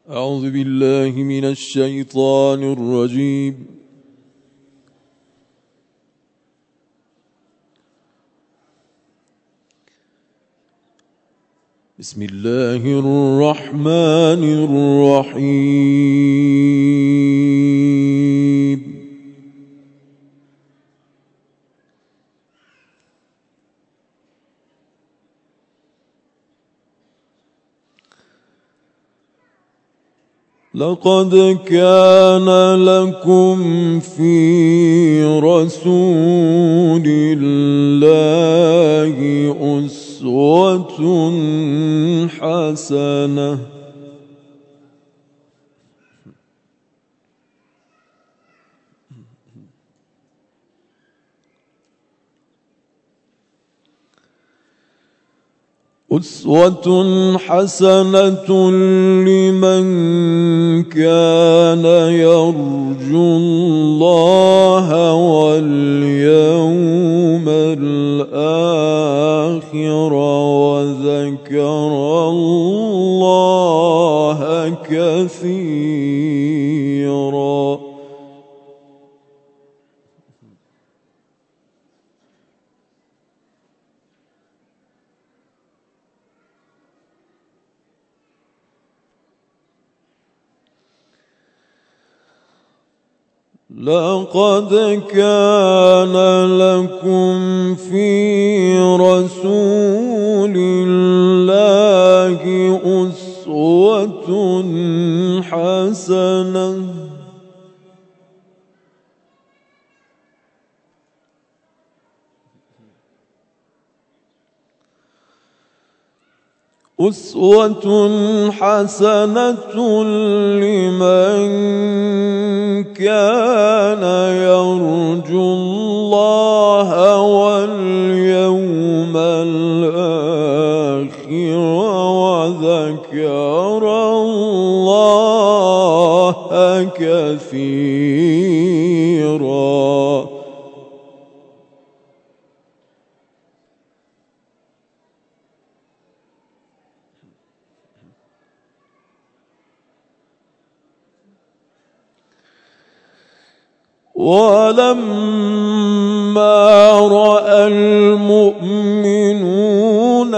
أعوذ بالله من الشيطان الرجيم. بسم الله الرحمن الرحيم. لقد كان لكم في رسول الله أسوة حسنة لمن كان يرجو الله واليوم الآخر وذكر الله كثيرا. لقد كان لكم في رسول الله أسوة حسنة لمن كان يرجو الله واليوم الآخر وذكر الله كثيرا. ولما رأى المؤمنون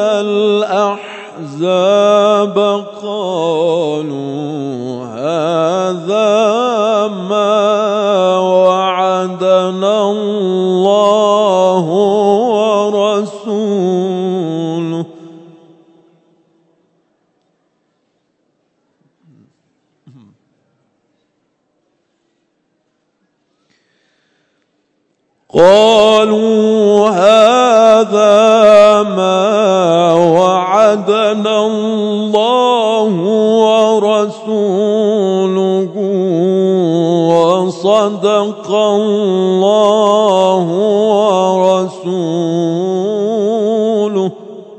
الأحزاب قالوا هذا ما وعدنا الله ورسوله وصدق الله ورسوله.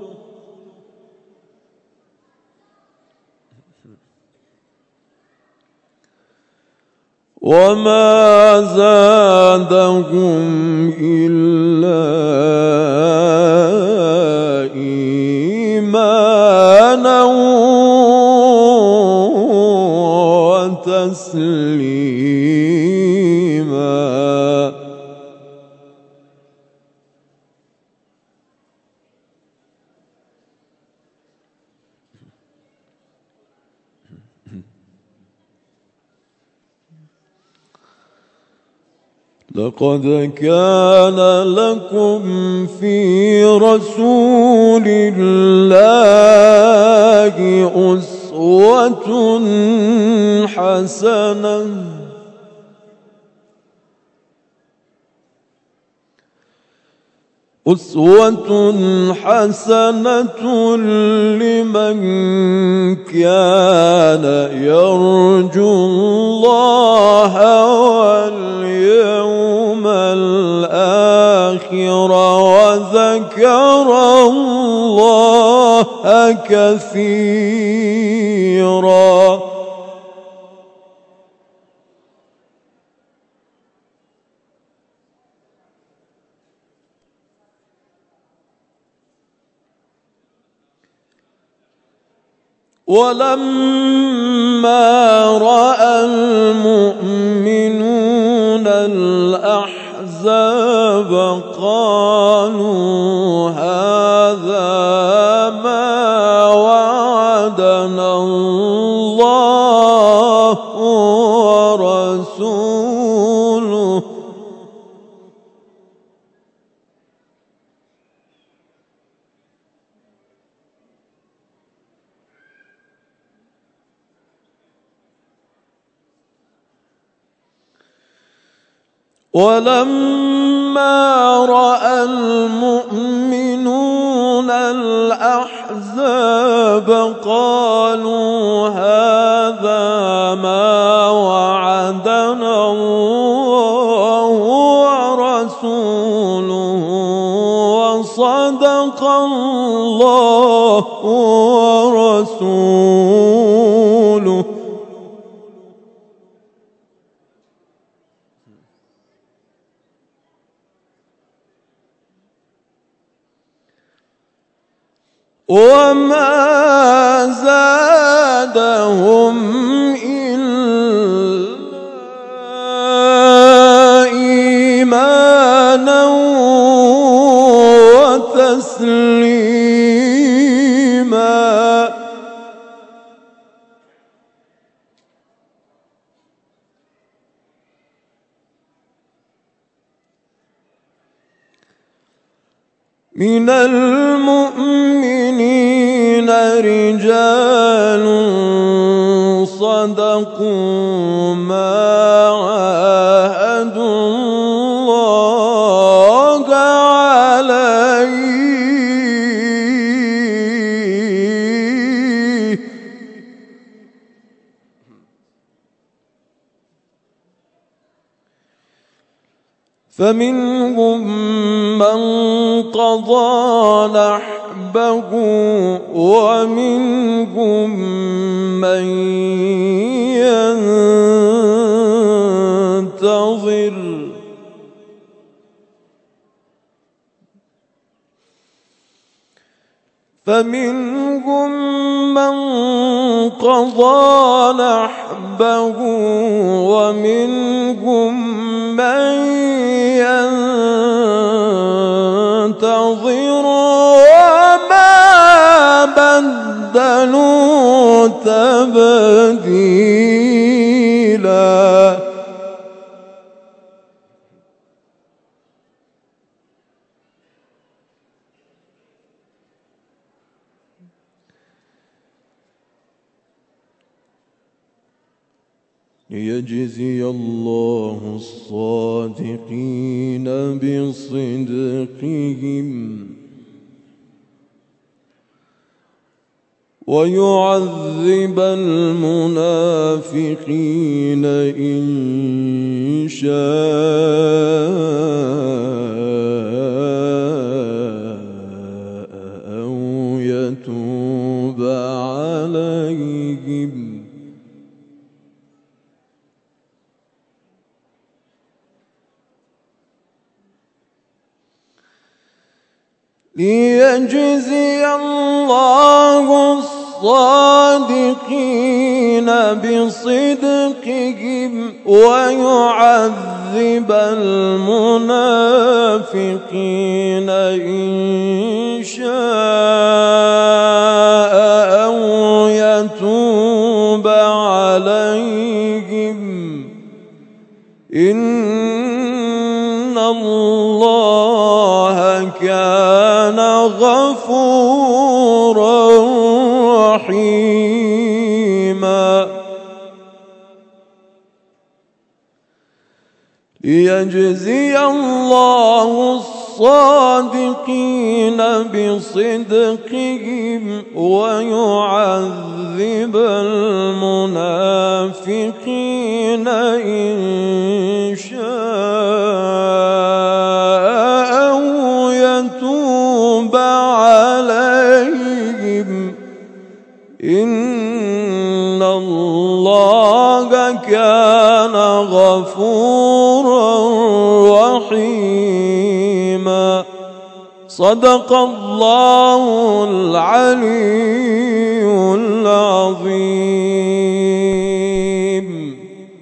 وما زادهم إلا إيمانا وتسليما. لقد كان لكم في رسول الله أسوة حسنة لمن كان يرجو الله واليوم الآخر وذكر الله كثيرا. ولما رأى المؤمنون الأحزاب قالوا هذا ما وعدنا الله ورسوله ولما رأى المؤمنون الأحزاب قالوا هذا ما وعدنا الله ورسوله وصدق الله ورسوله وما زادهم إلا إيمانا وتسليما من المؤمنين رجال صدقوا ما عاهدوا الله عليه فمنهم من قضى نحبه ومنهم من ينتظر فمنهم من قضى نحبه ومنهم من ينتظر وما بدلوا تبديلا ليجزي الله الصادقين بصدقهم ويعذب المنافقين إن شاء أو يتوب عليهم ليجزي الله الصادقين بصدقهم ويعذب المنافقين إن شاء أو يتوب عليهم إن الله كان غفورا رحيما ليجزي الله الصادقين بصدقهم ويعذب المنافقين إن شاء أو يتوب عليهم إن الله كان غفورا رحيما صدق الله العلي العظيم. بهم